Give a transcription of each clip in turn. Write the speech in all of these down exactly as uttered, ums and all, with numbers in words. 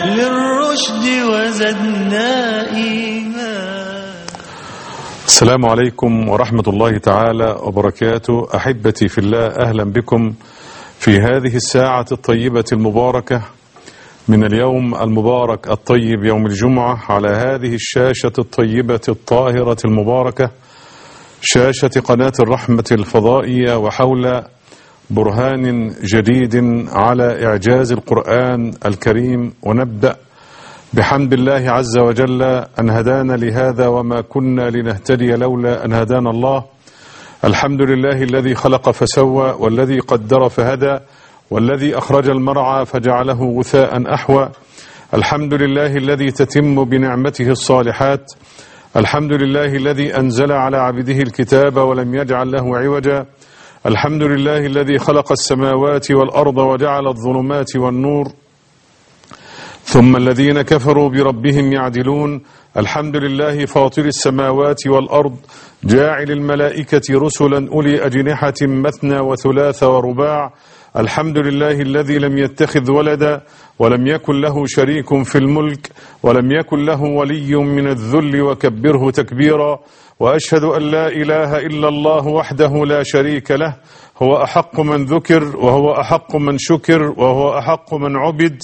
للرشد وزدنا إيمان. السلام عليكم ورحمة الله تعالى وبركاته. أحبتي في الله، أهلا بكم في هذه الساعة الطيبة المباركة من اليوم المبارك الطيب، يوم الجمعة، على هذه الشاشة الطيبة الطاهرة المباركة، شاشة قناة الرحمة الفضائية، وحول برهان جديد على إعجاز القرآن الكريم. ونبدأ بحمد الله عز وجل أن هدانا لهذا وما كنا لنهتدي لولا أن هدانا الله. الحمد لله الذي خلق فسوى، والذي قدر فهدى، والذي أخرج المرعى فجعله غثاء أحوى. الحمد لله الذي تتم بنعمته الصالحات. الحمد لله الذي أنزل على عبده الكتاب ولم يجعل له عوجا. الحمد لله الذي خلق السماوات والأرض وجعل الظلمات والنور، ثم الذين كفروا بربهم يعدلون. الحمد لله فاطر السماوات والأرض، جاعل الملائكة رسلا أولي أجنحة مثنى وثلاث ورباع. الحمد لله الذي لم يتخذ ولدا ولم يكن له شريك في الملك ولم يكن له ولي من الذل وكبره تكبيرا. وأشهد أن لا إله إلا الله وحده لا شريك له، هو أحق من ذكر، وهو أحق من شكر، وهو أحق من عبد،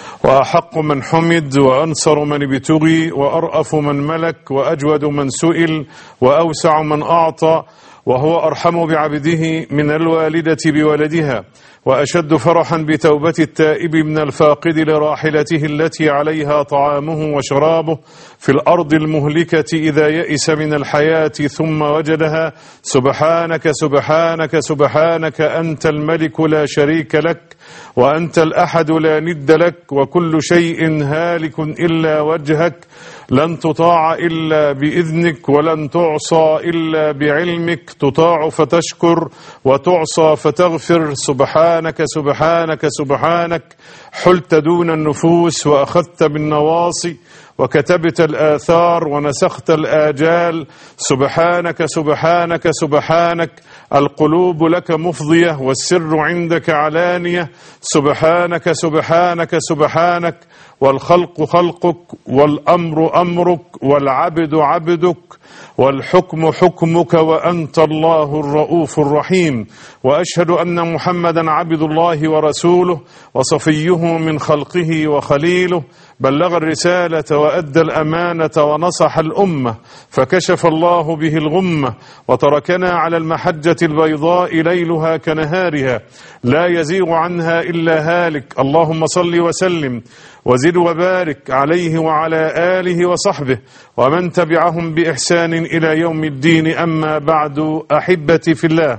وأحق من حمد، وأنصر من ابتغي، وأرأف من ملك، وأجود من سئل، وأوسع من أعطى، وهو أرحم بعبده من الوالدة بولدها، وأشد فرحا بتوبة التائب من الفاقد لراحلته التي عليها طعامه وشرابه في الأرض المهلكة إذا يئس من الحياة ثم وجدها. سبحانك سبحانك سبحانك أنت الملك لا شريك لك، وأنت الأحد لا ند لك، وكل شيء هالك إلا وجهك، لن تطاع إلا بإذنك، ولن تعصى إلا بعلمك، تطاع فتشكر وتعصى فتغفر. سبحانك سبحانك سبحانك، حلت دون النفوس وأخذت بالنواصي وكتبت الآثار ونسخت الآجال. سبحانك سبحانك سبحانك، القلوب لك مفضية والسر عندك علانية. سبحانك سبحانك سبحانك، والخلق خلقك، والأمر أمرك، والعبد عبدك، والحكم حكمك، وأنت الله الرؤوف الرحيم. وأشهد أن محمدا عبد الله ورسوله وصفيه من خلقه وخليله، بلغ الرسالة وأدى الأمانة ونصح الأمة، فكشف الله به الغمة، وتركنا على المحجة البيضاء ليلها كنهارها، لا يزيغ عنها إلا هالك. اللهم صل وسلم وزد وبارك عليه وعلى آله وصحبه ومن تبعهم بإحسان إلى يوم الدين. أما بعد، أحبتي في الله،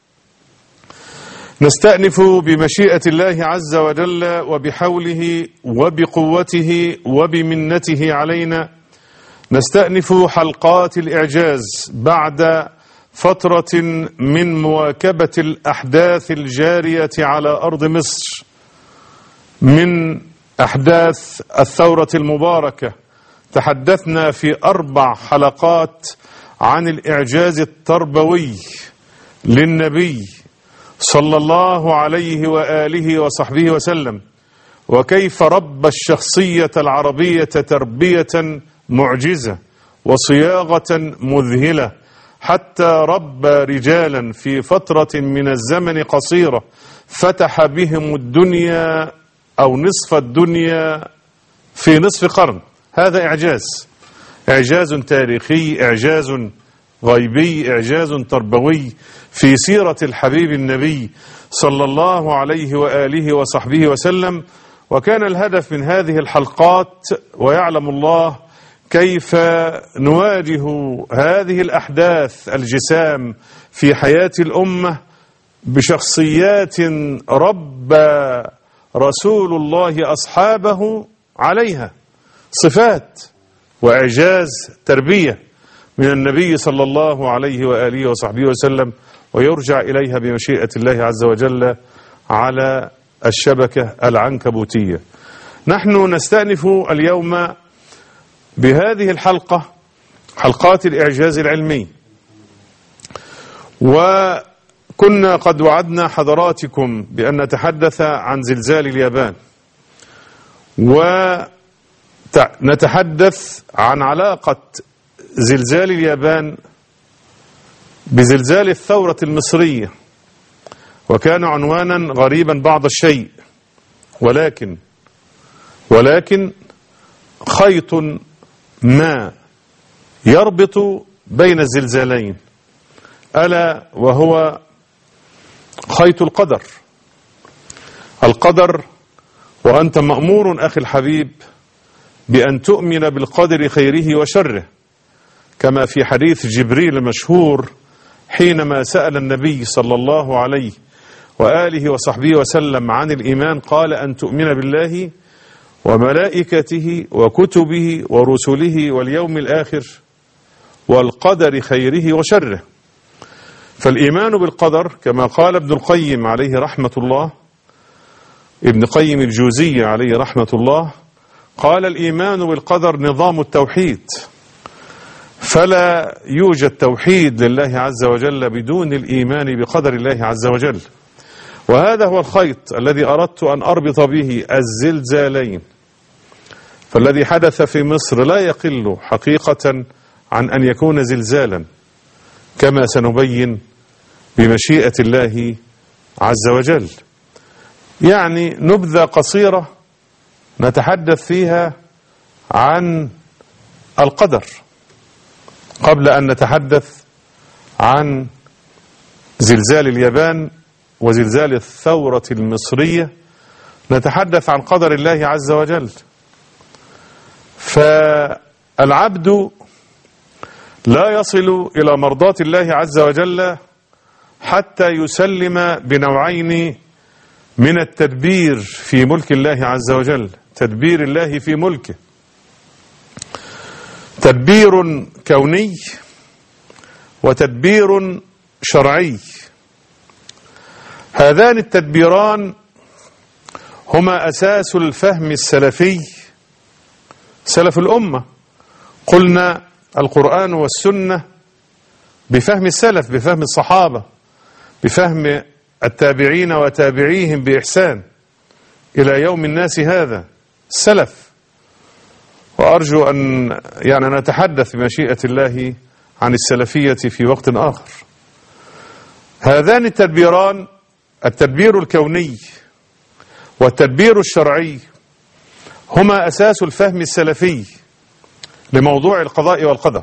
نستأنف بمشيئة الله عز وجل وبحوله وبقوته وبمنته علينا، نستأنف حلقات الإعجاز بعد فترة من مواكبة الأحداث الجارية على أرض مصر، من أحداث الثورة المباركة. تحدثنا في أربع حلقات عن الإعجاز التربوي للنبي صلى الله عليه وآله وصحبه وسلم، وكيف ربى الشخصية العربية تربية معجزة وصياغة مذهلة، حتى ربى رجالا في فترة من الزمن قصيرة فتح بهم الدنيا أو نصف الدنيا في نصف قرن. هذا إعجاز، إعجاز تاريخي، إعجاز غيبي، إعجاز تربوي في سيرة الحبيب النبي صلى الله عليه وآله وصحبه وسلم. وكان الهدف من هذه الحلقات، ويعلم الله كيف نواجه هذه الأحداث الجسام في حياة الأمة بشخصيات ربى رسول الله أصحابه عليها، صفات وإعجاز تربية من النبي صلى الله عليه وآله وصحبه وسلم، ويرجع إليها بمشيئة الله عز وجل على الشبكة العنكبوتية. نحن نستأنف اليوم بهذه الحلقة حلقات الإعجاز العلمي، وكنا قد وعدنا حضراتكم بأن نتحدث عن زلزال اليابان، ونتحدث عن علاقة زلزال اليابان بزلزال الثورة المصرية، وكان عنوانا غريبا بعض الشيء، ولكن ولكن خيط ما يربط بين الزلزالين، ألا وهو خيط القدر. القدر، وأنت مأمور أخي الحبيب بأن تؤمن بالقدر خيره وشره، كما في حديث جبريل المشهور حينما سأل النبي صلى الله عليه وآله وصحبه وسلم عن الإيمان، قال أن تؤمن بالله وملائكته وكتبه ورسله واليوم الآخر والقدر خيره وشره. فالإيمان بالقدر كما قال ابن القيم عليه رحمة الله، ابن قيم الجوزية عليه رحمة الله، قال الإيمان بالقدر نظام التوحيد، فلا يوجد توحيد لله عز وجل بدون الإيمان بقدر الله عز وجل. وهذا هو الخيط الذي أردت أن أربط به الزلزالين، فالذي حدث في مصر لا يقل حقيقة عن أن يكون زلزالا، كما سنبين بمشيئة الله عز وجل. يعني نبذة قصيرة نتحدث فيها عن القدر قبل أن نتحدث عن زلزال اليابان وزلزال الثورة المصرية. نتحدث عن قدر الله عز وجل. فالعبد لا يصل إلى مرضاة الله عز وجل حتى يسلم بنوعين من التدبير في ملك الله عز وجل، تدبير الله في ملكه، تدبير كوني وتدبير شرعي. هذان التدبيران هما أساس الفهم السلفي، سلف الأمة. قلنا القرآن والسنة بفهم السلف، بفهم الصحابة، بفهم التابعين وتابعيهم بإحسان إلى يوم الناس هذا، السلف. وأرجو أن يعني نتحدث بمشيئة الله عن السلفية في وقت آخر. هذان التدبيران، التدبير الكوني والتدبير الشرعي، هما أساس الفهم السلفي لموضوع القضاء والقدر.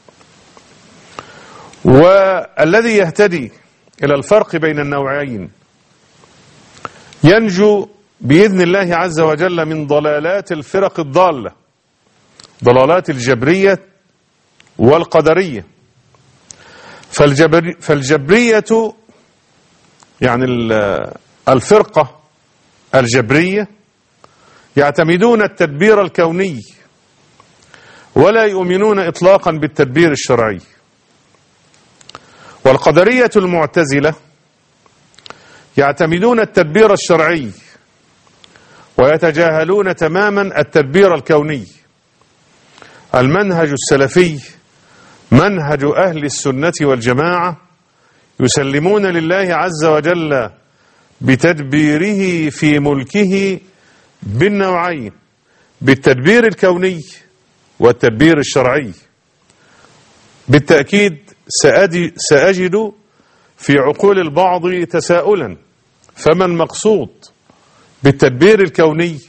والذي يهتدي إلى الفرق بين النوعين ينجو بإذن الله عز وجل من ضلالات الفرق الضالة، ضلالات الجبرية والقدرية. فالجبر فالجبرية يعني الفرقة الجبرية يعتمدون التدبير الكوني ولا يؤمنون إطلاقا بالتدبير الشرعي. والقدرية المعتزلة يعتمدون التدبير الشرعي ويتجاهلون تماما التدبير الكوني. المنهج السلفي منهج أهل السنة والجماعة، يسلمون لله عز وجل بتدبيره في ملكه بالنوعين، بالتدبير الكوني والتدبير الشرعي. بالتأكيد سأجد في عقول البعض تساؤلا، فما المقصود بالتدبير الكوني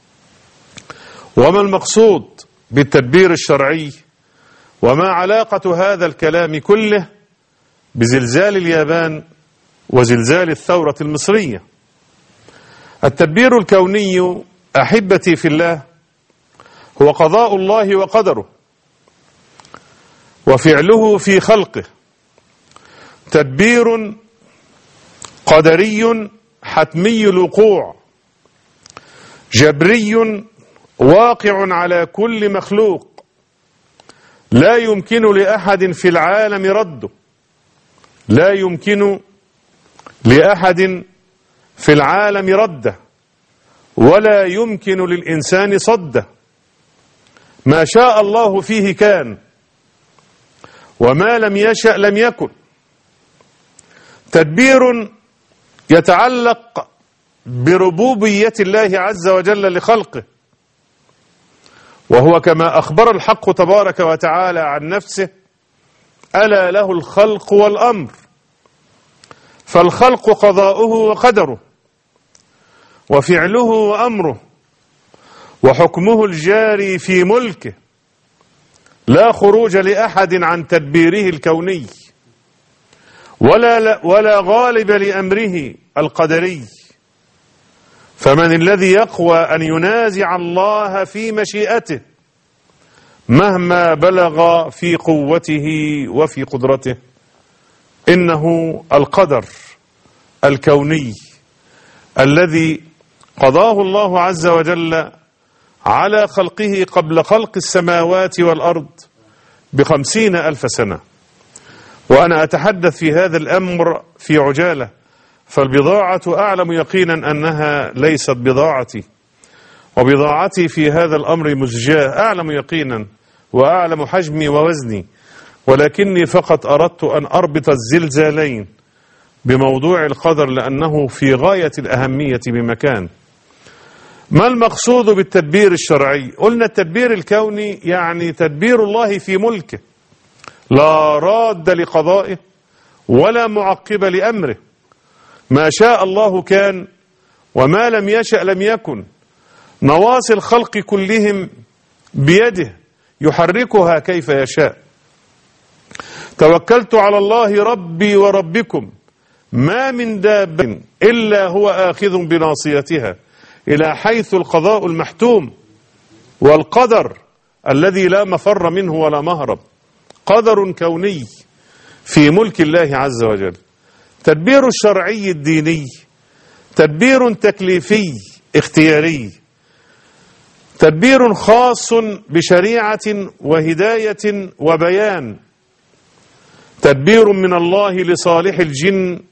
وما المقصود بالتدبير الشرعي، وما علاقة هذا الكلام كله بزلزال اليابان وزلزال الثورة المصرية؟ التدبير الكوني أحبتي في الله هو قضاء الله وقدره وفعله في خلقه، تدبير قدري حتمي الوقوع، جبري واقع على كل مخلوق، لا يمكن لأحد في العالم رده، لا يمكن لأحد في العالم رده، ولا يمكن للإنسان صده. ما شاء الله فيه كان، وما لم يشأ لم يكن. تدبير يتعلق بربوبية الله عز وجل لخلقه، وهو كما أخبر الحق تبارك وتعالى عن نفسه: ألا له الخلق والأمر. فالخلق قضاؤه وقدره، وفعله وأمره، وحكمه الجاري في ملكه، لا خروج لأحد عن تدبيره الكوني، ولا ولا غالب لأمره القدري. فمن الذي يقوى أن ينازع الله في مشيئته مهما بلغ في قوته وفي قدرته؟ إنه القدر الكوني الذي قضاه الله عز وجل على خلقه قبل خلق السماوات والأرض بخمسين ألف سنة. وأنا أتحدث في هذا الأمر في عجالة، فالبضاعة أعلم يقينا أنها ليست بضاعتي، وبضاعتي في هذا الأمر مزجاة، أعلم يقينا وأعلم حجمي ووزني، ولكني فقط أردت أن أربط الزلزالين بموضوع القدر لأنه في غاية الأهمية بمكان. ما المقصود بالتدبير الشرعي؟ قلنا التدبير الكوني يعني تدبير الله في ملكه، لا راد لقضائه ولا معقب لأمره. ما شاء الله كان، وما لم يشأ لم يكن. نواصي الخلق كلهم بيده يحركها كيف يشاء. توكلت على الله ربي وربكم ما من دابة إلا هو آخذ بناصيتها، إلى حيث القضاء المحتوم والقدر الذي لا مفر منه ولا مهرب، قدر كوني في ملك الله عز وجل. تدبير الشرعي الديني تدبير تكليفي اختياري، تدبير خاص بشريعة وهداية وبيان، تدبير من الله لصالح الجن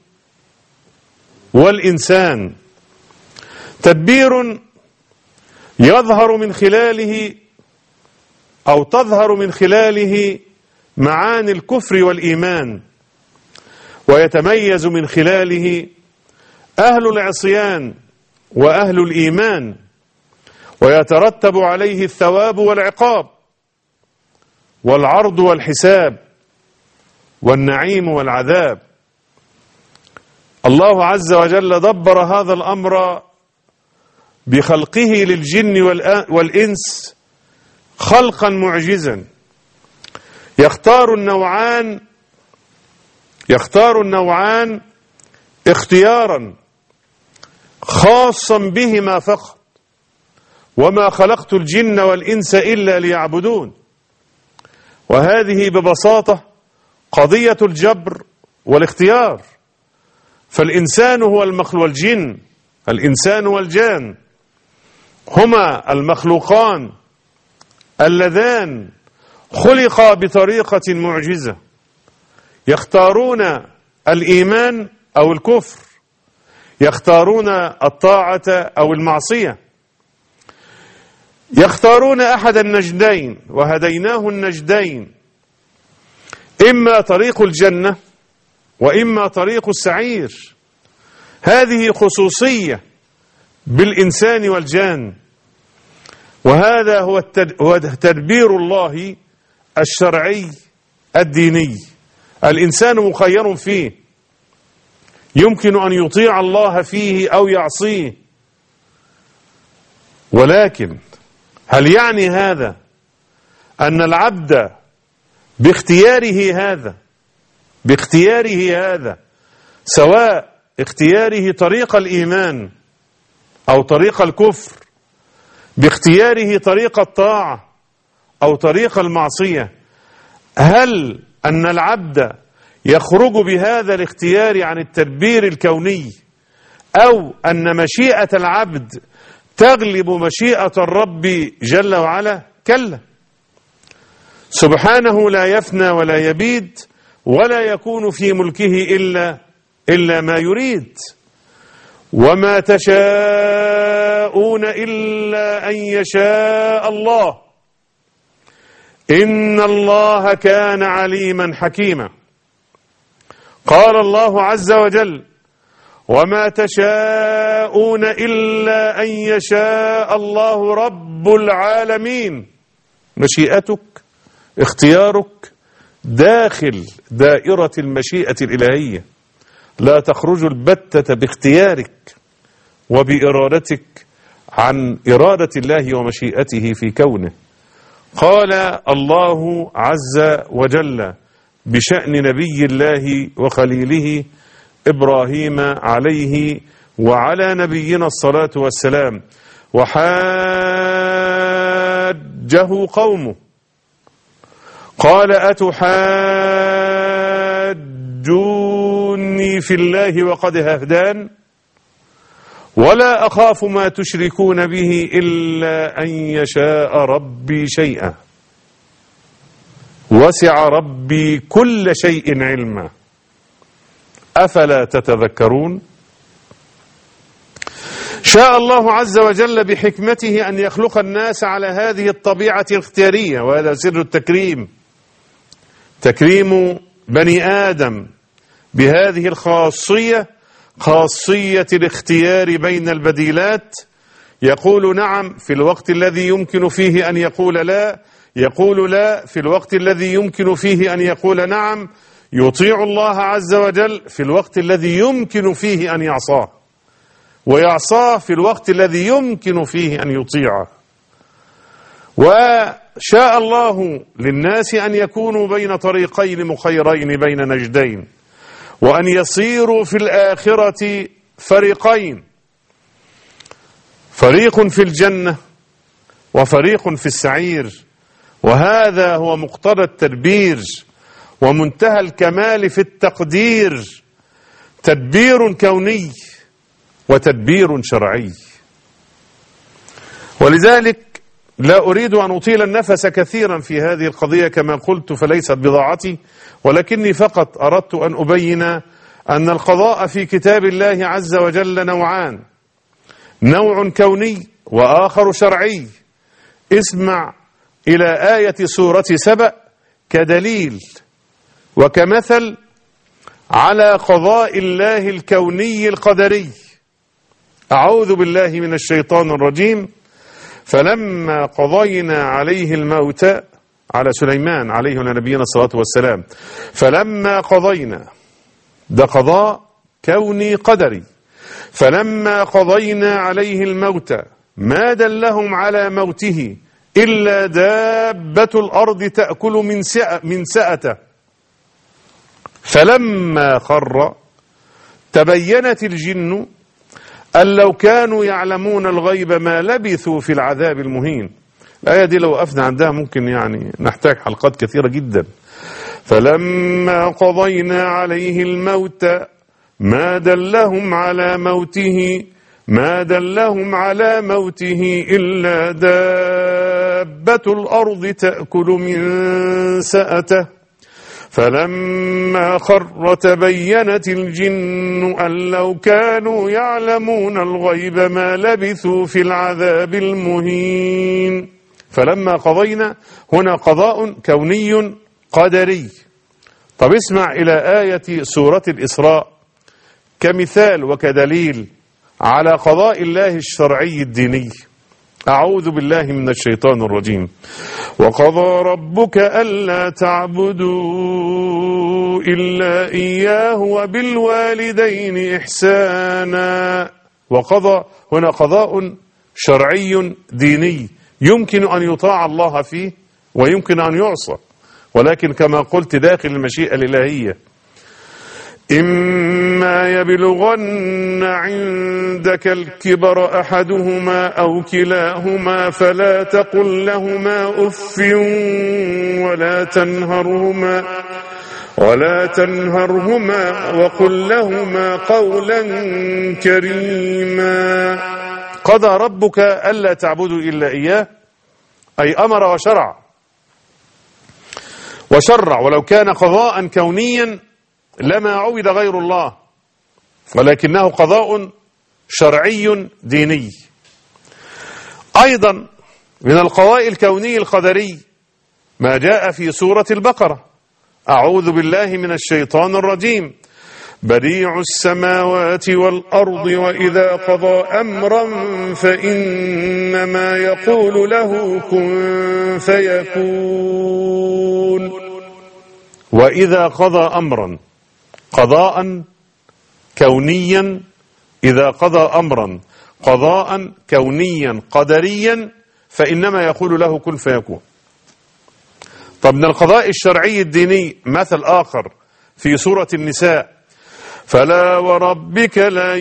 والإنسان، تدبير يظهر من خلاله أو تظهر من خلاله معاني الكفر والإيمان، ويتميز من خلاله أهل العصيان وأهل الإيمان، ويترتب عليه الثواب والعقاب والعرض والحساب والنعيم والعذاب. الله عز وجل دبر هذا الأمر بخلقه للجن والإنس خلقا معجزا. يختار النوعان يختار النوعان اختيارا خاصا بهما فقط، وما خلقت الجن والإنس إلا ليعبدون. وهذه ببساطة قضية الجبر والاختيار. فالإنسان هو المخلوق، والجن الإنسان والجان هما المخلوقان اللذان خلقا بطريقة معجزة، يختارون الإيمان أو الكفر، يختارون الطاعة أو المعصية، يختارون أحد النجدين، وهديناه النجدين، إما طريق الجنة وإما طريق السعير. هذه خصوصية بالإنسان والجان، وهذا هو تدبير الله الشرعي الديني. الإنسان مخير فيه، يمكن أن يطيع الله فيه أو يعصيه، ولكن هل يعني هذا أن العبد باختياره هذا باختياره هذا سواء اختياره طريق الإيمان أو طريق الكفر، باختياره طريق الطاعة أو طريق المعصية، هل أن العبد يخرج بهذا الاختيار عن التدبير الكوني، أو أن مشيئة العبد تغلب مشيئة الرب جل وعلا؟ كلا، سبحانه لا يفنى ولا يبيد، ولا يكون في ملكه إلا إلا ما يريد. وما تشاءون إلا أن يشاء الله، إن الله كان عليما حكيما. قال الله عز وجل: وما تشاءون إلا أن يشاء الله رب العالمين. مشيئتك اختيارك داخل دائرة المشيئة الإلهية، لا تخرج البتة باختيارك وبإرادتك عن إرادة الله ومشيئته في كونه. قال الله عز وجل بشأن نبي الله وخليله إبراهيم عليه وعلى نبينا الصلاة والسلام: وحاجه قومه قال أتحاجوني في الله وقد هدان ولا أخاف ما تشركون به إلا أن يشاء ربي شيئا وسع ربي كل شيء علما أفلا تتذكرون. شاء الله عز وجل بحكمته أن يخلق الناس على هذه الطبيعة الاختيارية، وهذا سر التكريم، تكريم بني آدم بهذه الخاصية، خاصية الاختيار بين البديلات. يقول نعم في الوقت الذي يمكن فيه أن يقول لا، يقول لا في الوقت الذي يمكن فيه أن يقول نعم، يطيع الله عز وجل في الوقت الذي يمكن فيه أن يعصاه، ويعصاه في الوقت الذي يمكن فيه أن يطيعه. وشاء الله للناس أن يكونوا بين طريقين مخيرين بين نجدين، وأن يصيروا في الآخرة فريقين، فريق في الجنة وفريق في السعير. وهذا هو مقتضى التدبير ومنتهى الكمال في التقدير، تدبير كوني وتدبير شرعي. ولذلك لا أريد أن أطيل النفس كثيرا في هذه القضية كما قلت، فليست بضاعتي، ولكني فقط أردت أن أبين أن القضاء في كتاب الله عز وجل نوعان: نوع كوني وآخر شرعي. اسمع إلى آية سورة سبأ كدليل وكمثل على قضاء الله الكوني القدري. أعوذ بالله من الشيطان الرجيم: فلما قضينا عليه الموت، على سليمان عليه نبينا الصلاة والسلام، فلما قضينا، ده قضاء كوني قدري، فلما قضينا عليه الموت ما دلهم على موته إلا دابة الأرض تأكل من سأ من سأته فلما خر تبينت الجن أن لو كانوا يعلمون الغيب ما لبثوا في العذاب المهين. الآية دي لو وقفنا عندها ممكن يعني نحتاج حلقات كثيرة جدا. فلما قضينا عليه الموت ما دلهم على موته ما دلهم على موته إلا دابة الأرض تأكل من سأته فلما خر تبينت الجن أن لو كانوا يعلمون الغيب ما لبثوا في العذاب المهين. فلما قضينا هنا قضاء كوني قدري. طب اسمع إلى آية سورة الإسراء كمثال وكدليل على قضاء الله الشرعي الديني. أعوذ بالله من الشيطان الرجيم: وقضى ربك ألا تعبدوا إلا إياه وبالوالدين إحسانا. وقضى هنا قضاء شرعي ديني يمكن أن يطاع الله فيه ويمكن أن يعصى، ولكن كما قلت داخل المشيئة الإلهية. إما يبلغن عندك الكبر أحدهما أو كلاهما فلا تقل لهما أف ولا تنهرهما ولا تنهرهما وقل لهما قولا كريما. قضى ربك ألا تعبدوا إلا إياه، أي أمر وشرع وشرع، ولو كان قضاء كونيا لما عبد غير الله، ولكنه قضاء شرعي ديني. أيضا من القضاء الكوني القدري ما جاء في سورة البقرة: أعوذ بالله من الشيطان الرجيم: بديع السماوات والأرض وإذا قضى أمرا فإنما يقول له كن فيكون. وإذا قضى أمرا قضاء كونيا، إذا قضى أمرا قضاء كونيا قدريا فإنما يقول له كن فيكون. طب من القضاء الشرعي الديني مثل آخر في سورة النساء: فلا وربك لا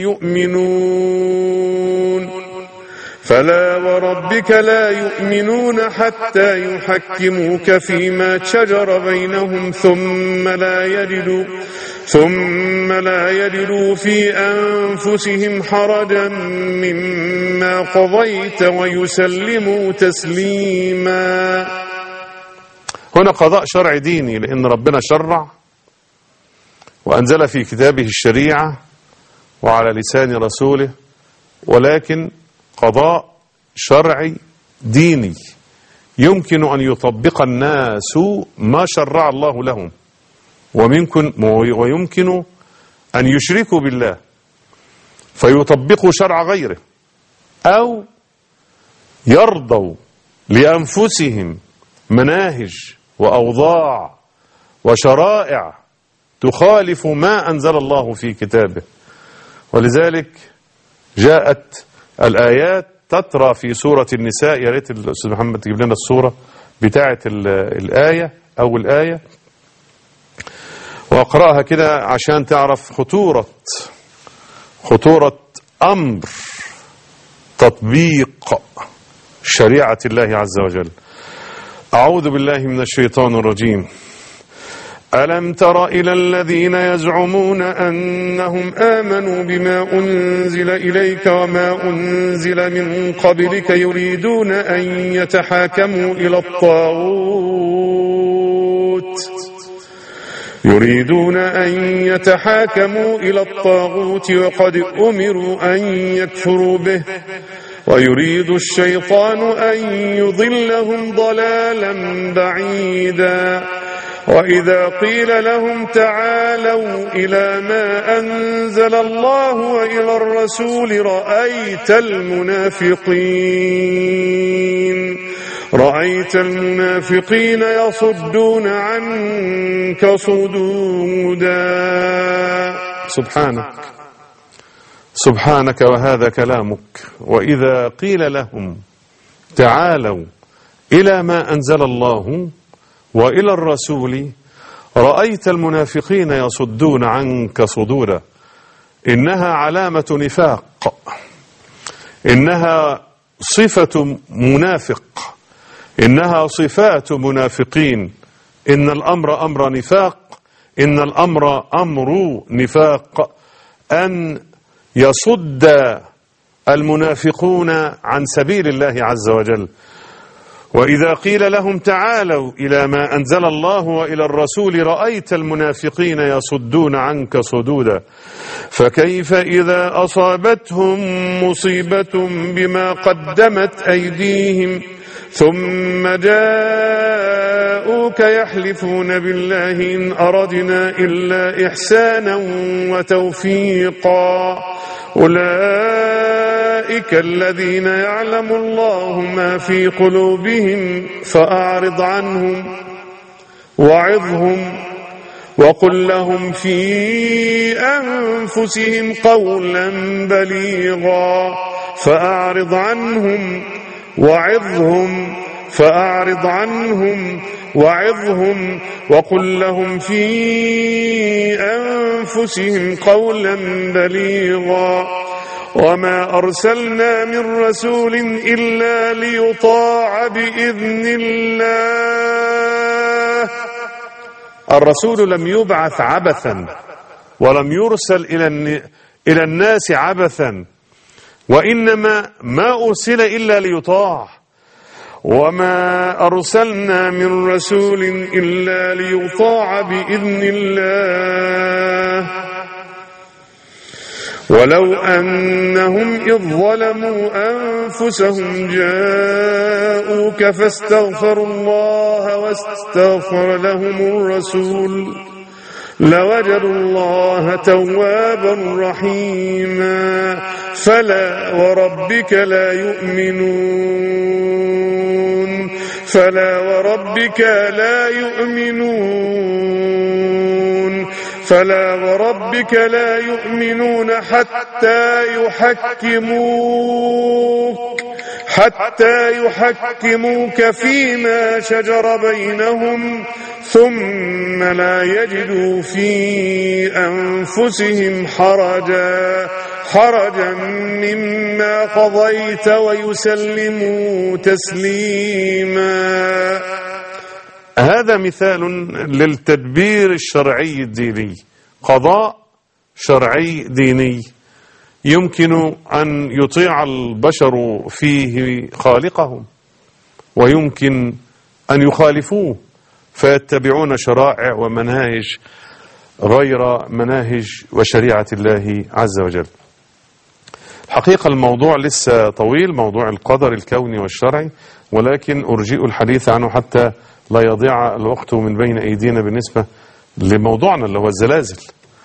يؤمنون فلا وربك لا يؤمنون حتى يحكموك فيما شجر بينهم ثم لا يجدوا ثم لا يجدوا في أنفسهم حرجا مما قضيت ويسلموا تسليما. هنا قضاء شرع ديني، لأن ربنا شرع وأنزل في كتابه الشريعة وعلى لسان رسوله، ولكن قضاء شرعي ديني يمكن أن يطبق الناس ما شرع الله لهم، وممكن ويمكن أن يشركوا بالله فيطبقوا شرع غيره، أو يرضوا لأنفسهم مناهج وأوضاع وشرائع تخالف ما أنزل الله في كتابه. ولذلك جاءت الآيات تترى في سورة النساء. يا ريت الأستاذ محمد تجيب لنا الصورة بتاعة الآية أو الآية وأقرأها كده عشان تعرف خطورة خطورة أمر تطبيق شريعة الله عز وجل. أعوذ بالله من الشيطان الرجيم. ألم تر إلى الذين يزعمون أنهم آمنوا بما أنزل إليك وما أنزل من قبلك يريدون أن يتحاكموا إلى الطاغوت يريدون أن يتحاكموا إلى الطاغوت وقد أمروا أن يكفروا به ويريد الشيطان أن يضلهم ضلالا بعيدا. وإذا قيل لهم تعالوا إلى ما أنزل الله وإلى الرسول رأيت المنافقين رأيت المنافقين يصدون عنك صدودا. سبحانك سبحانك وهذا كلامك. وإذا قيل لهم تعالوا إلى ما أنزل الله وإلى الرسول رأيت المنافقين يصدون عنك صدودا. إنها علامة نفاق، إنها صفة منافق، إنها صفات منافقين. إن الأمر أمر نفاق، إن الأمر أمر نفاق أن يصد المنافقون عن سبيل الله عز وجل. وإذا قيل لهم تعالوا إلى ما أنزل الله وإلى الرسول رأيت المنافقين يصدون عنك صدودا. فكيف إذا أصابتهم مصيبة بما قدمت أيديهم ثم جاءوك يحلفون بالله إن أردنا إلا إحسانا وتوفيقا أولئك الذين يعلم الله ما في قلوبهم فأعرض عنهم وعظهم وقل لهم في أنفسهم قولا بليغا فأعرض عنهم وعظهم فأعرض عنهم وعظهم وقل لهم في أنفسهم قولا بليغا وما أرسلنا من رسول إلا ليطاع بإذن الله. الرسول لم يبعث عبثا ولم يرسل إلى الناس عبثا، وإنما ما أرسل إلا ليطاع. وما أرسلنا من رسول إلا ليطاع بإذن الله ولو أنهم إذ ظلموا أنفسهم جاءوك فاستغفروا الله واستغفر لهم الرسول لوجدوا الله توابا رحيما فلا وربك لا يؤمنون فلا وربك لا يؤمنون فلا وربك لا يؤمنون حتى يحكموك حتى يحكموك فيما شجر بينهم ثم لا يجدوا في أنفسهم حرجا حرجا مما قضيت ويسلموا تسليما. هذا مثال للتدبير الشرعي الديني، قضاء شرعي ديني يمكن أن يطيع البشر فيه خالقهم ويمكن أن يخالفوه فيتبعون شرائع ومناهج غير مناهج وشريعة الله عز وجل. الحقيقة الموضوع لسه طويل، موضوع القدر الكوني والشرعي، ولكن أرجئ الحديث عنه حتى لا يضيع الوقت من بين أيدينا بالنسبة لموضوعنا اللي هو الزلازل.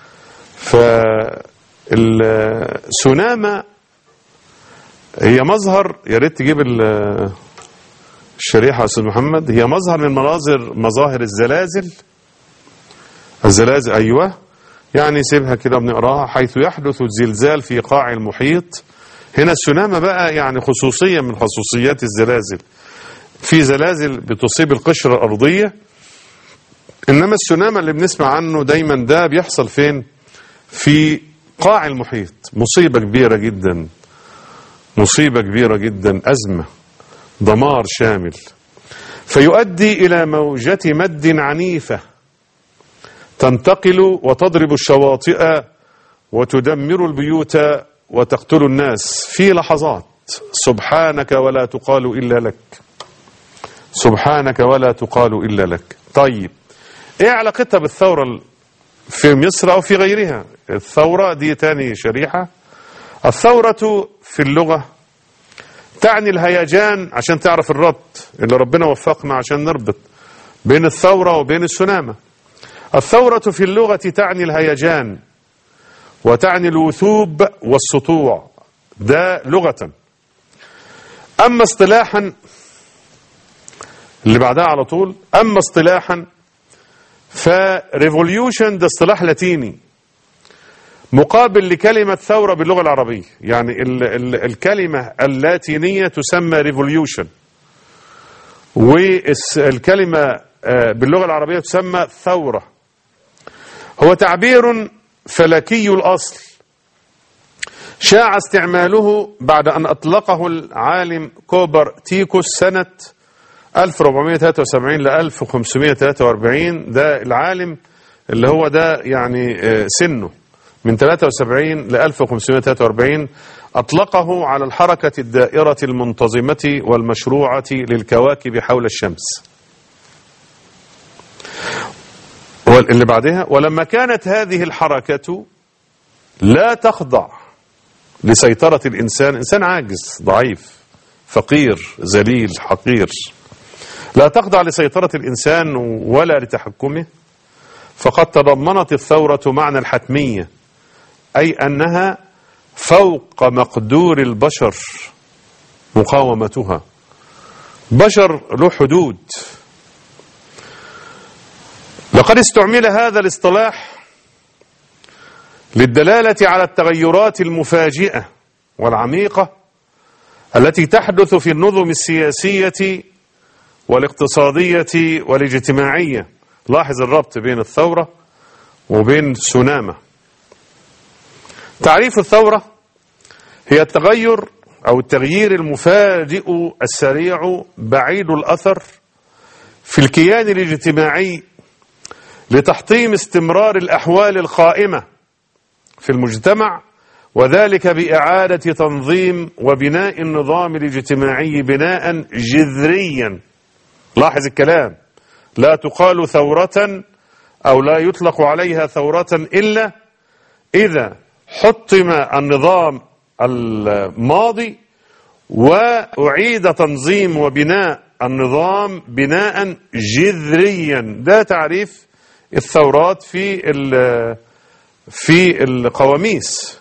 فالسونامة هي مظهر، يا ريت تجيب الشريحة يا أستاذ محمد، هي مظهر من مناظر مظاهر الزلازل. الزلازل أيوة، يعني سيبها كده بنقراها. حيث يحدث الزلزال في قاع المحيط. هنا السونامة بقى يعني خصوصية من خصوصيات الزلازل. في زلازل بتصيب القشرة الأرضية، إنما السونامة اللي بنسمع عنه دايما ده بيحصل فين؟ في قاع المحيط. مصيبة كبيرة جدا، مصيبة كبيرة جدا، أزمة، دمار شامل، فيؤدي إلى موجة مد عنيفة تنتقل وتضرب الشواطئ وتدمر البيوت وتقتل الناس في لحظات. سبحانك ولا تقال إلا لك، سبحانك ولا تقال إلا لك. طيب إيه علاقتها بالثورة في مصر أو في غيرها؟ الثورة دي تاني شريحة. الثورة في اللغة تعني الهيجان، عشان تعرف الربط اللي ربنا وفقنا عشان نربط بين الثورة وبين السنامة. الثورة في اللغة تعني الهيجان وتعني الوثوب والسطوع، ده لغة. أما اصطلاحا اللي بعدها على طول، أما اصطلاحا فريفوليوشن ده اصطلاح لاتيني مقابل لكلمة ثورة باللغة العربية. يعني ال ال الكلمة اللاتينية تسمى ريفوليوشن، والكلمة باللغة العربية تسمى ثورة. هو تعبير فلكي الأصل شاع استعماله بعد أن أطلقه العالم كوبرتيكوس سنة ألف وأربعمائة وثلاثة وسبعين ل ألف وخمسمائة وثلاثة وأربعين. ده العالم اللي هو ده يعني سنه من ثلاثة وسبعين ل ألف وخمسمائة وثلاثة وأربعين، أطلقه على الحركة الدائرة المنتظمة والمشروعة للكواكب حول الشمس. واللي بعدها، ولما كانت هذه الحركة لا تخضع لسيطرة الإنسان، إنسان عاجز ضعيف فقير ذليل حقير، لا تخضع لسيطرة الإنسان ولا لتحكمه، فقد تضمنت الثورة معنى الحتمية، أي أنها فوق مقدور البشر مقاومتها. بشر له حدود. لقد استعمل هذا الاصطلاح للدلالة على التغيرات المفاجئة والعميقة التي تحدث في النظم السياسية والاقتصادية والاجتماعية. لاحظ الربط بين الثورة وبين السونامة. تعريف الثورة هي التغير أو التغيير المفاجئ السريع بعيد الأثر في الكيان الاجتماعي لتحطيم استمرار الأحوال القائمة في المجتمع، وذلك بإعادة تنظيم وبناء النظام الاجتماعي بناء جذريا. لاحظ الكلام، لا تقال ثورة أو لا يطلق عليها ثورة إلا إذا حطم النظام الماضي وأعيد تنظيم وبناء النظام بناء جذريا. ده تعريف الثورات في في القواميس.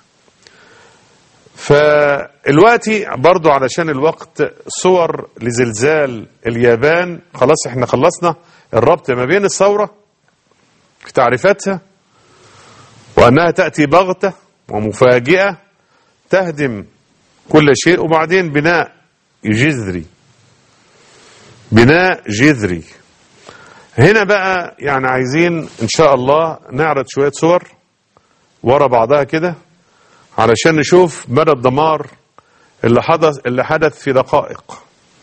فالوقتي برضو علشان الوقت صور لزلزال اليابان. خلاص احنا خلصنا الربط ما بين الثورة في تعريفاتها وأنها تأتي بغتة ومفاجئة تهدم كل شيء، وبعدين بناء جذري بناء جذري. هنا بقى يعني عايزين إن شاء الله نعرض شوية صور ورا بعضها كده علشان نشوف مدى الدمار اللي حدث اللي حدث في دقائق.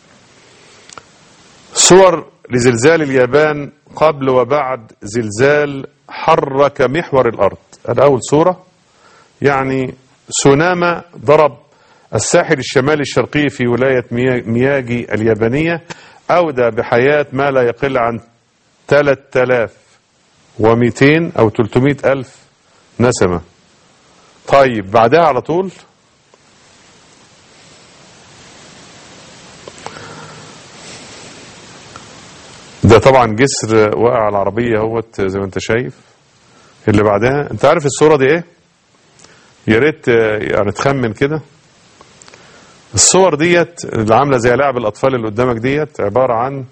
صور لزلزال اليابان قبل وبعد زلزال حرك محور الأرض. هذا أول صورة، يعني سوناما ضرب الساحل الشمالي الشرقي في ولاية مياجي اليابانية، أودى بحياة ما لا يقل عن ثلاثة آلاف ومئتين أو ثلاثمئة ألف نسمة. طيب بعدها على طول ده طبعا جسر وقع على العربية اهوت زي ما انت شايف. اللي بعدها انت عارف الصورة دي ايه؟ يا ريت يعني تخمن كده. الصور ديت اللي عاملة زي لعب الأطفال اللي قدامك ديت عبارة عن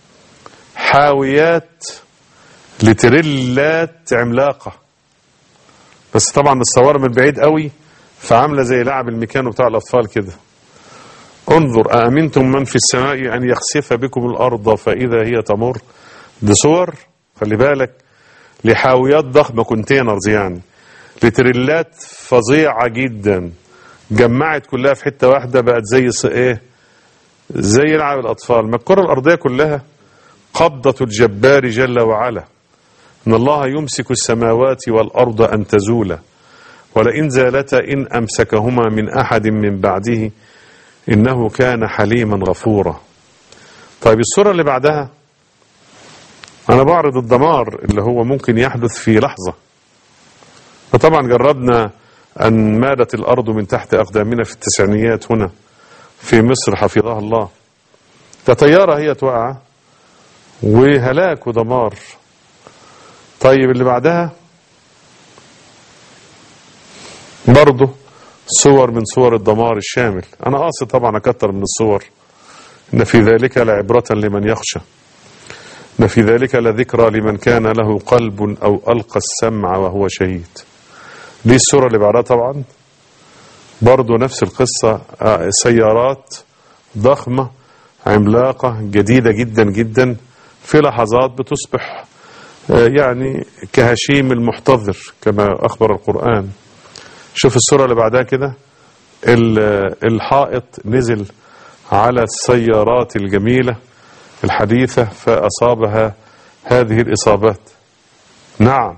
حاويات لتريلات عملاقة، بس طبعا الصور من بعيد قوي فعاملة زي لعب الميكانو بتاع الأطفال كده. انظر أأمنتم من في السماء أن يخسف بكم الأرض فإذا هي تمر. دي صور خلي بالك لحاويات ضخمة كونتينرز، يعني لتريلات فظيعة جدا جمعت كلها في حتة واحدة، بقت زي ايه زي لعب الأطفال. ما الكرة الأرضية كلها قبضة الجبار جل وعلا، إن الله يمسك السماوات والأرض أن تزولا ولئن زالتا إن أمسكهما من أحد من بعده إنه كان حليما غفورا. طيب الصورة اللي بعدها أنا بعرض الدمار اللي هو ممكن يحدث في لحظة. فطبعا جربنا أن مادت الأرض من تحت أقدامنا في التسعينيات هنا في مصر حفظها الله. كطيارة هي توقع وهلاك ودمار. طيب اللي بعدها برضه صور من صور الدمار الشامل. أنا قاصد طبعا أكتر من الصور. إن في ذلك لعبرة لمن يخشى، إن في ذلك لذكرى لمن كان له قلب أو ألقى السمع وهو شهيد. دي الصورة اللي بعدها طبعا برضو نفس القصة، سيارات ضخمة عملاقة جديدة جدا جدا في لحظات بتصبح يعني كهشيم المحتضر كما أخبر القرآن. شوف الصورة اللي بعدها كده، الحائط نزل على السيارات الجميلة الحديثة فأصابها هذه الإصابات. نعم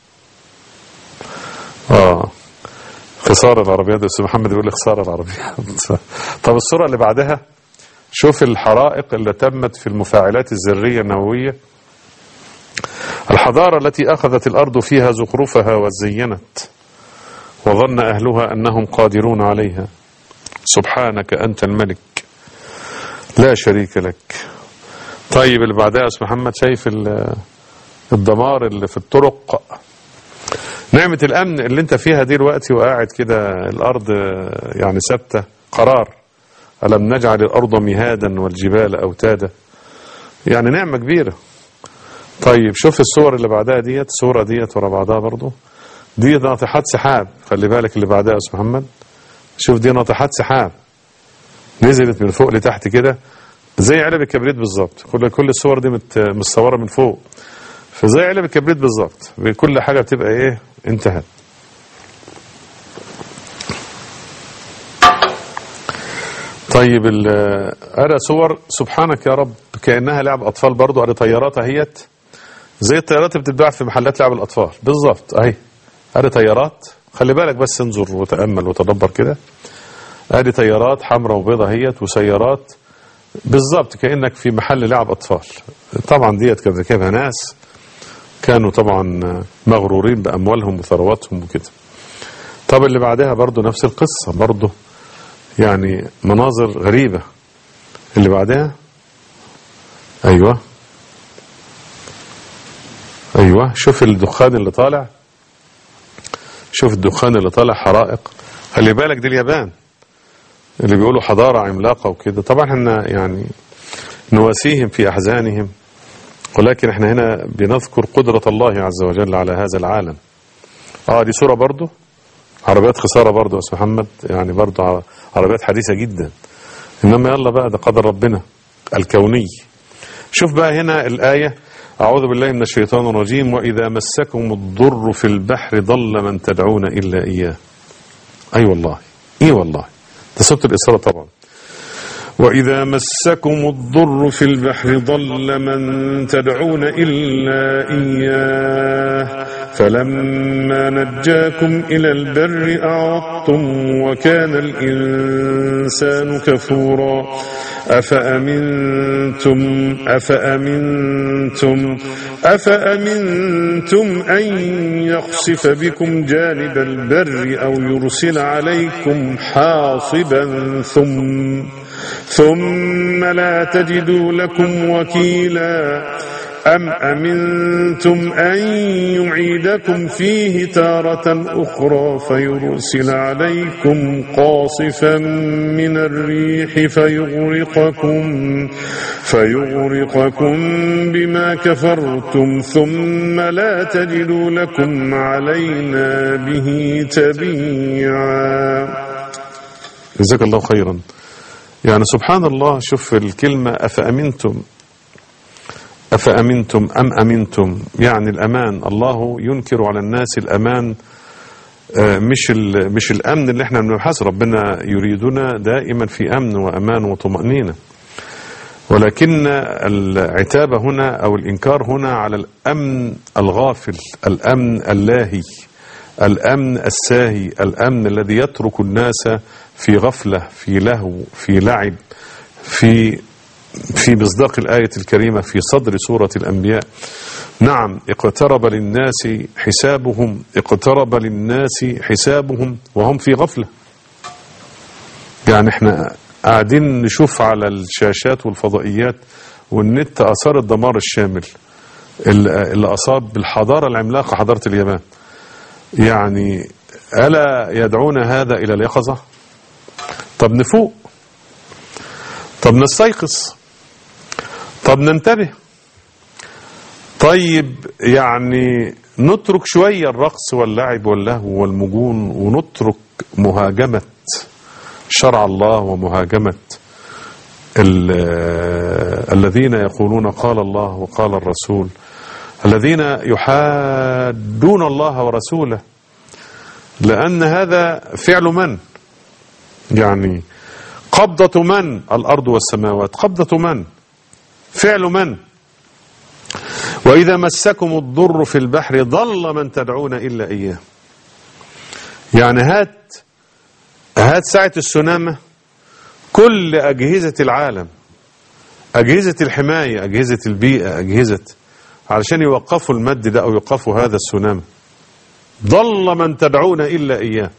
آه خسارة العربيات. بس محمد يقول لي خسارة العربيات. طب الصورة اللي بعدها شوف الحرائق اللي تمت في المفاعلات الذرية النووية، الحضارة التي أخذت الأرض فيها زخرفها وزينت وظن أهلها أنهم قادرون عليها. سبحانك أنت الملك لا شريك لك. طيب اللي بعدها يا أستاذ محمد شايف الدمار اللي في الطرق. نعمة الأمن اللي انت فيها دي الوقت وقاعد كده الأرض يعني ثابتة قرار. ألم نجعل الأرض مهادا والجبال أوتادا، يعني نعمة كبيرة. طيب شوف الصور اللي بعدها ديت، الصورة ديت ورا بعضها برضو، دي ناطحات سحاب. خلي بالك اللي بعدها يا أستاذ محمد، شوف دي ناطحات سحاب نزلت من فوق لتحت كده زي علب الكبريت بالظبط. كل كل الصور دي متصورة من فوق، فزي علب الكبريت بالظبط، بكل حاجة بتبقى ايه انتهت. طيب ارى صور سبحانك يا رب كأنها لعب أطفال برضو. ارى طيارات اهيت زي الطيارات اللي بتتباع في محلات لعب الأطفال بالظبط اهي. ارى طيارات، خلي بالك بس انظر وتأمل وتدبر كده. ادي طيارات حمراء وبيضة اهيت وسيارات بالظبط كأنك في محل لعب أطفال. طبعا ديت كان راكبها ناس كانوا طبعا مغرورين بأموالهم وثرواتهم وكده. طب اللي بعدها برضو نفس القصة برضو، يعني مناظر غريبة. اللي بعدها أيوة أيوة، شوف الدخان اللي طالع، شوف الدخان اللي طالع، حرائق. خلي بالك دي اليابان اللي بيقولوا حضارة عملاقة وكده. طبعا احنا يعني نواسيهم في أحزانهم، ولكن احنا هنا بنذكر قدرة الله عز وجل على هذا العالم. اه دي صورة برضو عربيات خسارة برضو يا أستاذ محمد، يعني برضو عربيات حديثة جدا. إنما يلا بقى، ده قدر ربنا الكوني. شوف بقى هنا الآية: أعوذ بالله من الشيطان الرجيم: وإذا مسكم الضر في البحر ضل من تدعون إلا إياه. أي أيوة والله، إيه والله، ده سورة الإسراء طبعا. وإذا مسكم الضر في البحر ضل من تدعون إلا إياه فلما نجاكم إلى البر أعرضتم وكان الإنسان كفورا أفأمنتم أفأمنتم أفأمنتم أن يخسف بكم جانب البر أو يرسل عليكم حاصبا ثم ثم لا تجدوا لكم وكيلا أم أمنتم أن يعيدكم فيه تارة أخرى فيرسل عليكم قاصفا من الريح فيغرقكم فيغرقكم بما كفرتم ثم لا تجدوا لكم علينا به تبيعا. جزاك الله خيرا. يعني سبحان الله، شوف الكلمة أفأمنتم، أفأمنتم أم أمنتم، يعني الأمان. الله ينكر على الناس الأمان، مش مش الأمن اللي احنا بنبحث. ربنا يريدنا دائما في أمن وأمان وطمأنينة، ولكن العتاب هنا أو الإنكار هنا على الأمن الغافل، الأمن اللاهي، الأمن الساهي، الأمن الذي يترك الناس في غفلة، في لهو، في لعب، في في مصداق الآية الكريمة في صدر سورة الأنبياء. نعم، اقترب للناس حسابهم، اقترب للناس حسابهم وهم في غفلة. يعني احنا قاعدين نشوف على الشاشات والفضائيات والنت آثار الدمار الشامل اللي أصاب بالحضارة العملاقة، حضارة اليابان. يعني ألا يدعون هذا إلى اليقظة؟ طب نفوق، طب نستيقظ، طب ننتبه، طيب يعني نترك شوية الرقص واللعب واللهو والمجون، ونترك مهاجمة شرع الله ومهاجمة الذين يقولون قال الله وقال الرسول، الذين يحادون الله ورسوله. لأن هذا فعل من؟ يعني قبضة من؟ الأرض والسماوات، قبضة من؟ فعل من؟ وإذا مسكم الضر في البحر ضل من تدعون إلا إياه. يعني هات هات ساعة السنامة، كل أجهزة العالم، أجهزة الحماية، أجهزة البيئة، أجهزة علشان يوقفوا المد ده أو يوقفوا هذا السنامة. ضل من تدعون إلا إياه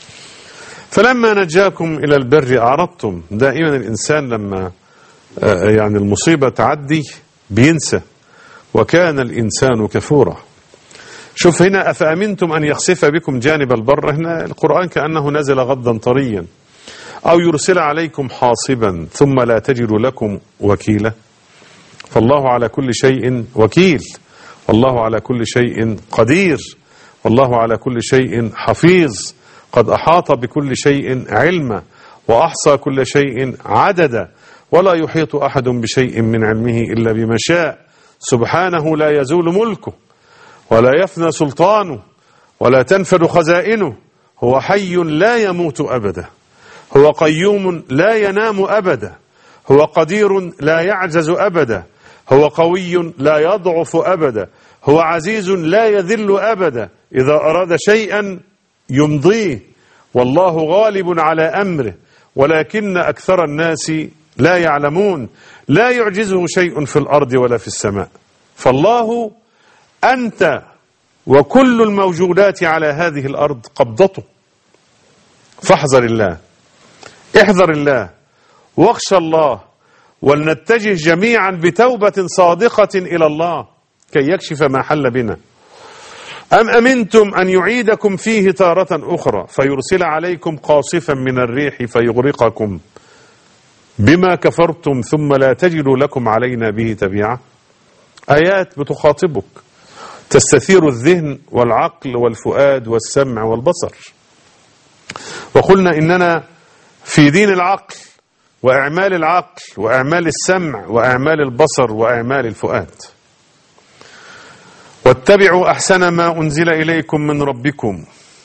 فلما نجاكم إلى البر أعرضتم. دائما الإنسان لما يعني المصيبة تعدي بينسى، وكان الإنسان كفورا. شوف هنا: أفأمنتم أن يخسف بكم جانب البر. هنا القرآن كأنه نزل غضا طريا. أو يرسل عليكم حاصبا ثم لا تجدوا لكم وكيلا. فالله على كل شيء وكيل، والله على كل شيء قدير، والله على كل شيء حفيظ. قد أحاط بكل شيء علما وأحصى كل شيء عددا، ولا يحيط أحد بشيء من علمه إلا بما شاء. سبحانه لا يزول ملكه ولا يفنى سلطانه ولا تنفد خزائنه. هو حي لا يموت أبدا، هو قيوم لا ينام أبدا، هو قدير لا يعجز أبدا، هو قوي لا يضعف أبدا، هو عزيز لا يذل أبدا. إذا أراد شيئا يمضيه، والله غالب على أمره ولكن أكثر الناس لا يعلمون. لا يعجزه شيء في الأرض ولا في السماء. فالله أنت وكل الموجودات على هذه الأرض قبضته. فاحذر الله، احذر الله واخشى الله، ولنتجه جميعا بتوبة صادقة إلى الله. كي يكشف ما حل بنا. أم أمنتم أن يعيدكم فيه تارة أخرى فيرسل عليكم قاصفا من الريح فيغرقكم بما كفرتم ثم لا تجدوا لكم علينا به تبيعا. آيات بتخاطبك تستثير الذهن والعقل والفؤاد والسمع والبصر. وقلنا إننا في دين العقل وإعمال العقل وإعمال السمع وإعمال البصر وإعمال الفؤاد. واتبعوا أحسن ما أنزل إليكم من ربكم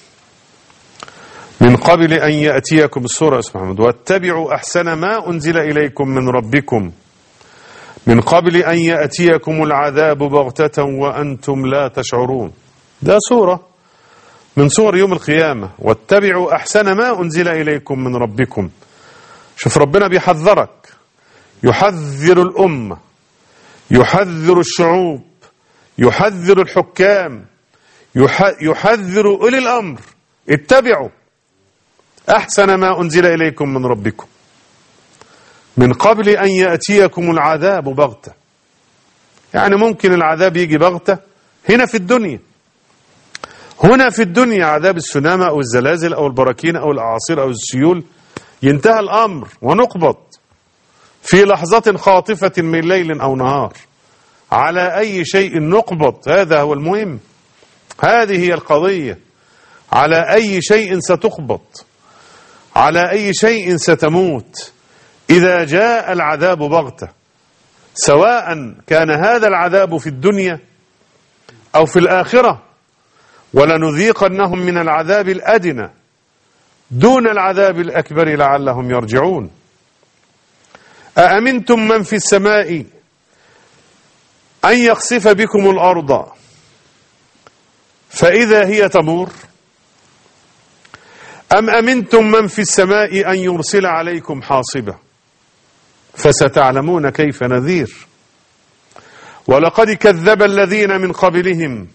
من قبل أن يأتيكم السورة محمد واتبعوا أحسن ما أنزل إليكم من ربكم من قبل أن يأتيكم العذاب بغتة وأنتم لا تشعرون. ده سورة من سور يوم القيامة. واتبعوا أحسن ما أنزل إليكم من ربكم. شوف ربنا بيحذرك، يحذر الأمة، يحذر الشعوب، يحذر الحكام، يحذر أولي الأمر. اتبعوا أحسن ما أنزل إليكم من ربكم من قبل أن يأتيكم العذاب بغتة. يعني ممكن العذاب يجي بغتة هنا في الدنيا، هنا في الدنيا عذاب السنامة أو الزلازل أو البراكين أو الأعاصير أو السيول، ينتهى الأمر ونقبض في لحظة خاطفة من ليل أو نهار. على أي شيء نقبض؟ هذا هو المهم، هذه هي القضية. على أي شيء ستقبض؟ على أي شيء ستموت إذا جاء العذاب بغتة؟ سواء كان هذا العذاب في الدنيا أو في الآخرة. ولنذيقنهم من العذاب الأدنى دون العذاب الأكبر لعلهم يرجعون. أأمنتم من في السماء أن يخسف بكم الأرض فإذا هي تمور أم أمنتم من في السماء أن يرسل عليكم حاصبا فستعلمون كيف نذير. ولقد كذب الذين من قبلهم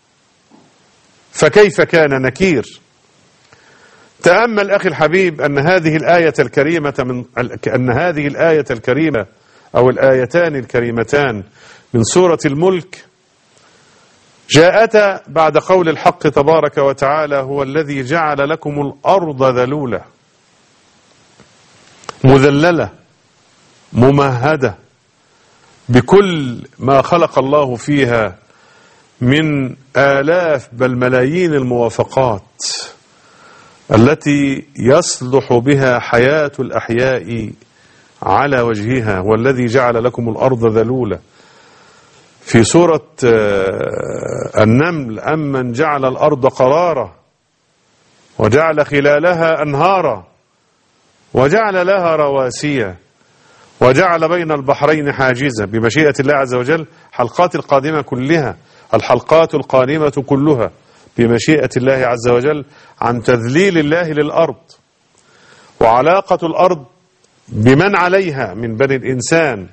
فكيف كان نكير. تأمل أخي الحبيب أن هذه الآية الكريمة من أن هذه الآية الكريمة أو الآيتان الكريمتان من سورة الملك جاءتا بعد قول الحق تبارك وتعالى: هو الذي جعل لكم الأرض ذلولة مذللة ممهدة بكل ما خلق الله فيها من آلاف بل ملايين الموافقات التي يصلح بها حياة الأحياء على وجهها. والذي جعل لكم الأرض ذلولة. في سورة النمل: أمن جعل الأرض قرارا وجعل خلالها أنهارا وجعل لها رواسيا وجعل بين البحرين حاجزا. بمشيئة الله عز وجل حلقات القادمة كلها الحلقات القادمة كلها بمشيئة الله عز وجل عن تذليل الله للأرض وعلاقة الأرض بمن عليها من بني الإنسان،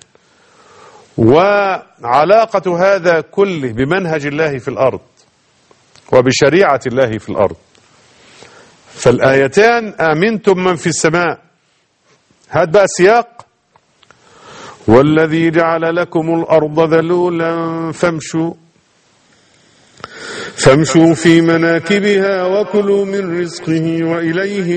وعلاقة هذا كله بمنهج الله في الأرض وبشريعة الله في الأرض. فالآيتان: آمنتم من في السماء، هذا بقى السياق. والذي جعل لكم الأرض ذلولا فامشوا فامشوا في مناكبها وكلوا من رزقه وإليه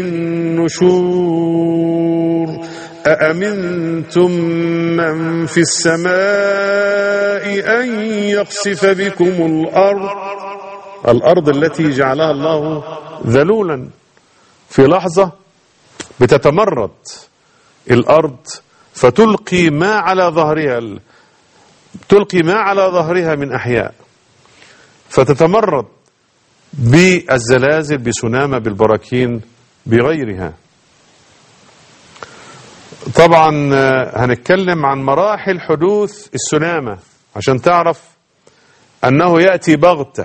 النشور. أأمنتم من في السماء أن يخسف بكم الأرض الأرض التي جعلها الله ذلولا. في لحظة بتتمرد الأرض فتلقي ما على ظهرها تلقي ما على ظهرها من أحياء، فتتمرد بالزلازل، بسنامة، بالبراكين، بغيرها. طبعا هنتكلم عن مراحل حدوث السنامة عشان تعرف أنه يأتي بغتة.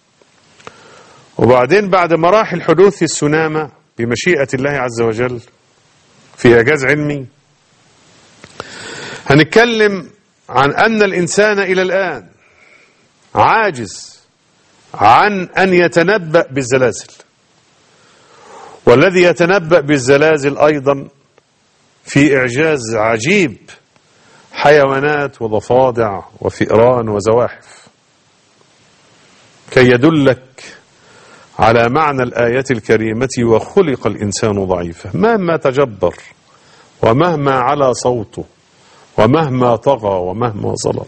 وبعدين بعد مراحل حدوث السنامة بمشيئة الله عز وجل في إعجاز علمي هنتكلم عن أن الإنسان إلى الآن عاجز عن أن يتنبأ بالزلازل، والذي يتنبأ بالزلازل أيضا في إعجاز عجيب حيوانات وضفادع وفئران وزواحف. كي يدلك على معنى الآية الكريمة: وخلق الإنسان ضعيفا. مهما تجبر ومهما على صوته ومهما طغى ومهما ظلم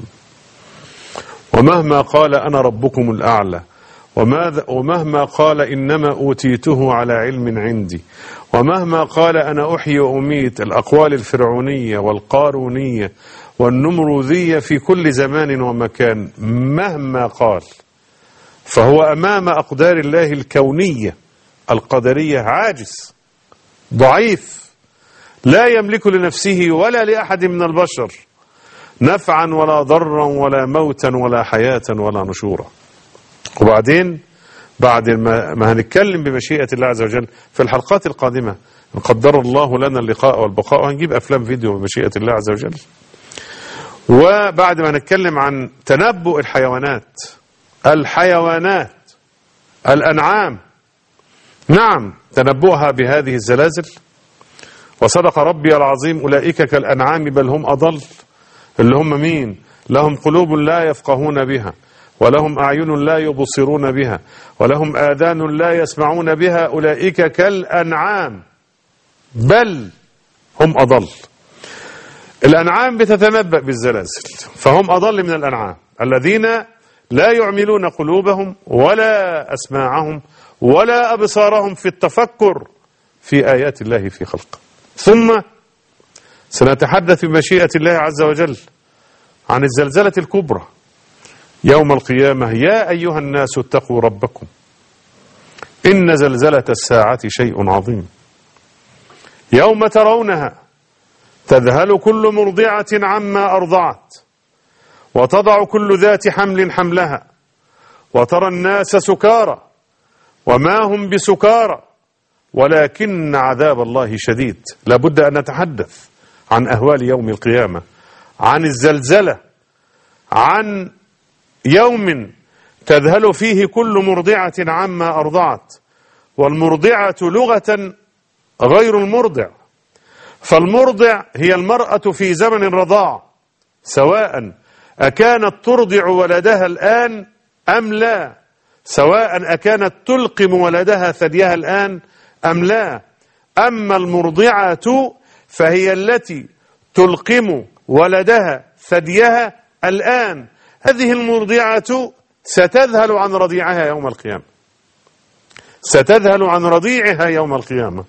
ومهما قال أنا ربكم الأعلى ومهما قال إنما أوتيته على علم عندي ومهما قال أنا أحيي وأميت، الأقوال الفرعونية والقارونية والنمروذية في كل زمان ومكان، مهما قال فهو أمام أقدار الله الكونية القدرية عاجز ضعيف، لا يملك لنفسه ولا لأحد من البشر نفعا ولا ضرا ولا موتا ولا حياة ولا نشورا. وبعدين بعد ما هنتكلم بمشيئة الله عز وجل في الحلقات القادمة، إن قدر الله لنا اللقاء والبقاء، وهنجيب أفلام فيديو بمشيئة الله عز وجل. وبعد ما نتكلم عن تنبؤ الحيوانات الحيوانات الأنعام، نعم تنبؤها بهذه الزلازل، وصدق ربي العظيم: أولئك كالأنعام بل هم أضل. اللي هم مين؟ لهم قلوب لا يفقهون بها، ولهم أعين لا يبصرون بها، ولهم آذان لا يسمعون بها، أولئك كالأنعام بل هم أضل. الأنعام بتتنبأ بالزلازل، فهم أضل من الأنعام الذين لا يعملون قلوبهم ولا أسماعهم ولا أبصارهم في التفكر في آيات الله في خلقه. ثم سنتحدث بمشيئة الله عز وجل عن الزلزلة الكبرى يوم القيامة: يا أيها الناس اتقوا ربكم إن زلزلة الساعة شيء عظيم يوم ترونها تذهل كل مرضعة عما أرضعت وتضع كل ذات حمل حملها وترى الناس سكارى وما هم بسكارى ولكن عذاب الله شديد. لابد أن نتحدث عن أهوال يوم القيامة، عن الزلزلة، عن يوم تذهل فيه كل مرضعة عما أرضعت. والمرضعة لغة غير المرضع، فالمرضع هي المرأة في زمن الرضاع، سواء أكانت ترضع ولدها الآن أم لا، سواء أكانت تلقم ولدها ثديها الآن أم لا. أما المرضعة فهي التي تلقم ولدها ثديها الآن. هذه المرضعة ستذهل عن رضيعها يوم القيامة، ستذهل عن رضيعها يوم القيامة،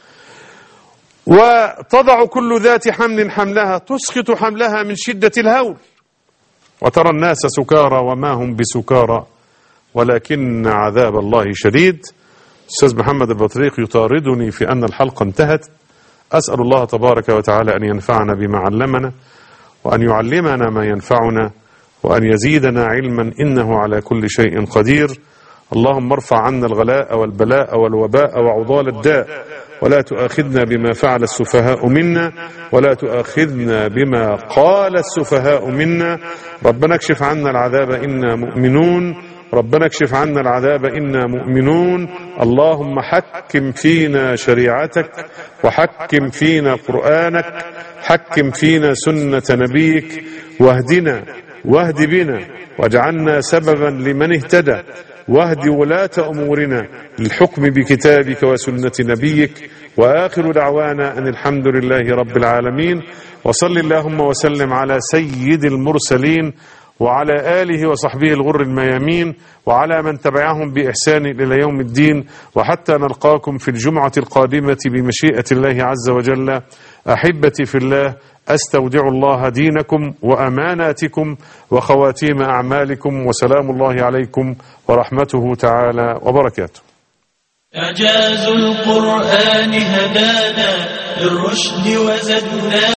وتضع كل ذات حمل حملها، تسقط حملها من شدة الهول. وترى الناس سكارى وما هم بسكارى ولكن عذاب الله شديد. أستاذ محمد البطريق يطاردني في أن الحلقة انتهت. أسأل الله تبارك وتعالى أن ينفعنا بما علمنا، وأن يعلمنا ما ينفعنا، وأن يزيدنا علما، إنه على كل شيء قدير. اللهم ارفع عنا الغلاء والبلاء والوباء وعضال الداء، ولا تؤاخذنا بما فعل السفهاء منا، ولا تؤاخذنا بما قال السفهاء منا. ربنا اكشف عنا العذاب إنا مؤمنون، ربنا اكشف عنا العذاب إنا مؤمنون. اللهم حكم فينا شريعتك، وحكم فينا قرآنك، حكم فينا سنة نبيك، واهدنا واهد بنا، واجعلنا سببا لمن اهتدى، واهد ولاة أمورنا للحكم بكتابك وسنة نبيك. وآخر دعوانا أن الحمد لله رب العالمين. وصل اللهم وسلم على سيد المرسلين وعلى آله وصحبه الغر الميامين، وعلى من تبعهم بإحسان إلى يوم الدين، وحتى نلقاكم في الجمعة القادمة بمشيئة الله عز وجل. أحبتي في الله، أستودع الله دينكم وأماناتكم وخواتيم أعمالكم، وسلام الله عليكم ورحمته تعالى وبركاته. إعجاز القرآن هدانا للرشد وزدنا